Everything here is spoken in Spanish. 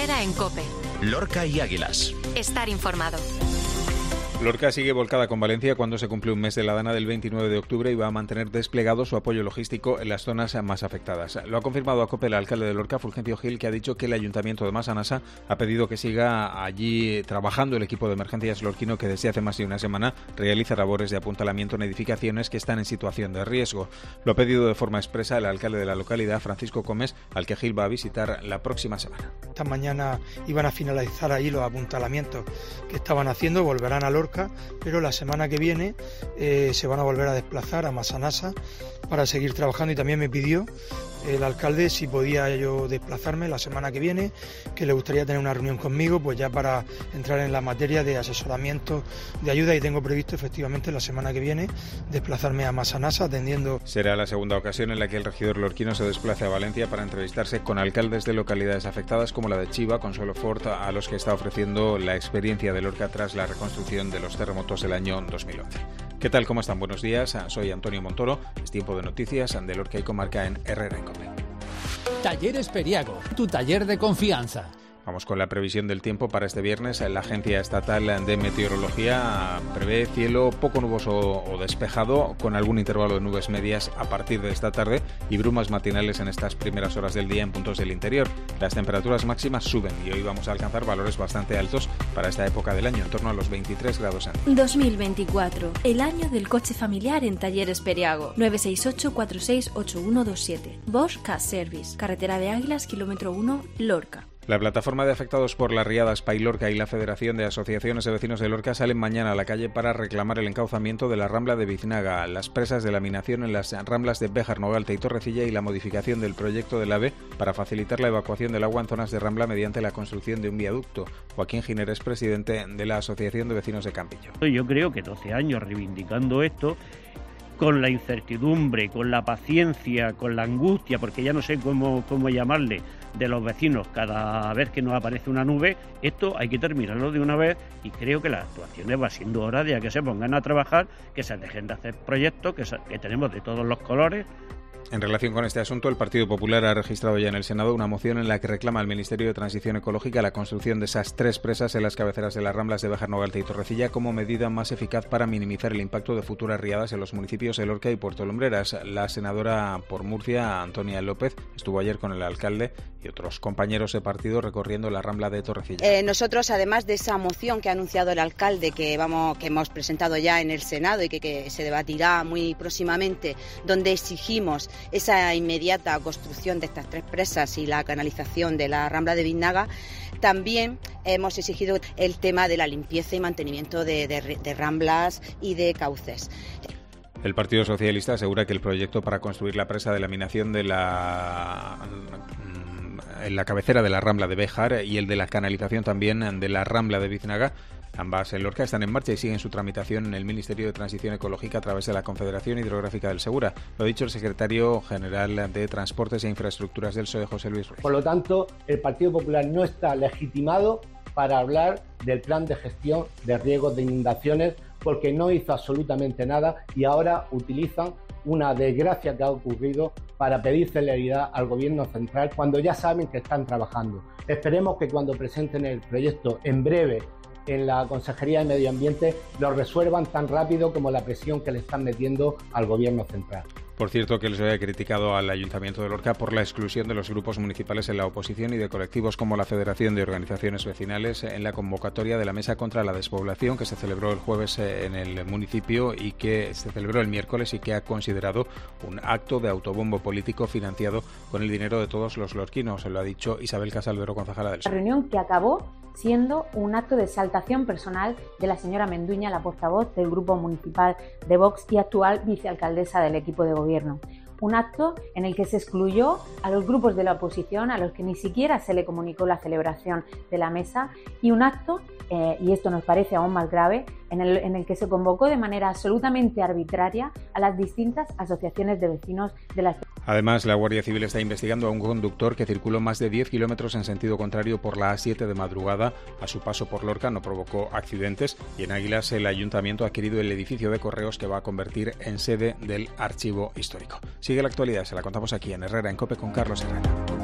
Herrera en COPE. Lorca y Águilas. Estar informado. Lorca sigue volcada con Valencia cuando se cumple un mes de la Dana del 29 de octubre y va a mantener desplegado su apoyo logístico en las zonas más afectadas. Lo ha confirmado a COPE el alcalde de Lorca, Fulgencio Gil, que ha dicho que el Ayuntamiento de Massanassa ha pedido que siga allí trabajando el equipo de emergencias lorquino que desde hace más de una semana realiza labores de apuntalamiento en edificaciones que están en situación de riesgo. Lo ha pedido de forma expresa el alcalde de la localidad, Francisco Comes, al que Gil va a visitar la próxima semana. Esta mañana iban a finalizar ahí los apuntalamientos que estaban haciendo, volverán a Lorca, pero la semana que viene se van a volver a desplazar a Massanassa para seguir trabajando, y también me pidió el alcalde si podía yo desplazarme la semana que viene, que le gustaría tener una reunión conmigo, pues ya para entrar en la materia de asesoramiento, de ayuda, y tengo previsto efectivamente la semana que viene desplazarme a Massanassa atendiendo. Será la segunda ocasión en la que el regidor lorquino se desplace a Valencia para entrevistarse con alcaldes de localidades afectadas como la de Chiva, Consuelo Fort, a los que está ofreciendo la experiencia de Lorca tras la reconstrucción de los terremotos del año 2011. ¿Qué tal? ¿Cómo están? Buenos días. Soy Antonio Montoro. Es tiempo de noticias de Lorca y comarca en Herrera en COPE. Talleres Periago, tu taller de confianza. Vamos con la previsión del tiempo para este viernes. La Agencia Estatal de Meteorología prevé cielo poco nuboso o despejado, con algún intervalo de nubes medias a partir de esta tarde y brumas matinales en estas primeras horas del día en puntos del interior. Las temperaturas máximas suben y hoy vamos a alcanzar valores bastante altos para esta época del año, en torno a los 23 grados centígrados. 2024, el año del coche familiar en Talleres Periago. 968-468127. Bosch Car Service, carretera de Águilas, kilómetro 1, Lorca. La plataforma de afectados por las riadas PAI Lorca y la Federación de Asociaciones de Vecinos de Lorca salen mañana a la calle para reclamar el encauzamiento de la Rambla de Biznaga, las presas de laminación en las ramblas de Béjar, Nogalta y Torrecilla y la modificación del proyecto del AVE para facilitar la evacuación del agua en zonas de rambla mediante la construcción de un viaducto. Joaquín Giner es presidente de la Asociación de Vecinos de Campillo. Yo creo que 12 años reivindicando esto, con la incertidumbre, con la paciencia, con la angustia, porque ya no sé cómo llamarle, de los vecinos cada vez que nos aparece una nube, esto hay que terminarlo de una vez, y creo que las actuaciones va siendo hora de que se pongan a trabajar, que se dejen de hacer proyectos que tenemos de todos los colores. En relación con este asunto, el Partido Popular ha registrado ya en el Senado una moción en la que reclama al Ministerio de Transición Ecológica la construcción de esas 3 presas en las cabeceras de las ramblas de Béjar, Nogalta y Torrecilla como medida más eficaz para minimizar el impacto de futuras riadas en los municipios de Lorca y Puerto Lumbreras. La senadora por Murcia, Antonia López, estuvo ayer con el alcalde y otros compañeros de partido recorriendo la rambla de Torrecilla. Nosotros, además de esa moción que ha anunciado el alcalde, que hemos presentado ya en el Senado y que se debatirá muy próximamente, donde exigimos esa inmediata construcción de estas 3 presas y la canalización de la Rambla de Biznaga, también hemos exigido el tema de la limpieza y mantenimiento de ramblas y de cauces. El Partido Socialista asegura que el proyecto para construir la presa de laminación en la cabecera de la Rambla de Béjar y el de la canalización también de la Rambla de Biznaga, ambas en Lorca, están en marcha y siguen su tramitación en el Ministerio de Transición Ecológica a través de la Confederación Hidrográfica del Segura. Lo ha dicho el secretario general de Transportes e Infraestructuras del PSOE, José Luis Ruiz. Por lo tanto, el Partido Popular no está legitimado para hablar del plan de gestión de riesgos de inundaciones, porque no hizo absolutamente nada y ahora utilizan una desgracia que ha ocurrido para pedir celeridad al gobierno central cuando ya saben que están trabajando. Esperemos que cuando presenten el proyecto en breve en la Consejería de Medio Ambiente lo resuelvan tan rápido como la presión que le están metiendo al gobierno central. Por cierto, que les había criticado al Ayuntamiento de Lorca por la exclusión de los grupos municipales en la oposición y de colectivos como la Federación de Organizaciones Vecinales en la convocatoria de la Mesa contra la Despoblación que se celebró el jueves en el municipio y que se celebró el miércoles y que ha considerado un acto de autobombo político financiado con el dinero de todos los lorquinos. Lo ha dicho Isabel Casalvero, concejala del PSOE. La reunión que acabó siendo un acto de exaltación personal de la señora Menduña, la portavoz del Grupo Municipal de Vox y actual vicealcaldesa del equipo de gobierno. Un acto en el que se excluyó a los grupos de la oposición, a los que ni siquiera se le comunicó la celebración de la mesa, y un acto, y esto nos parece aún más grave, en el que se convocó de manera absolutamente arbitraria a las distintas asociaciones de vecinos de las. Además, la Guardia Civil está investigando a un conductor que circuló más de 10 kilómetros en sentido contrario por la A7 de madrugada. A su paso por Lorca no provocó accidentes y en Águilas el Ayuntamiento ha adquirido el edificio de correos que va a convertir en sede del archivo histórico. Sigue la actualidad, se la contamos aquí en Herrera en COPE con Carlos Herrera.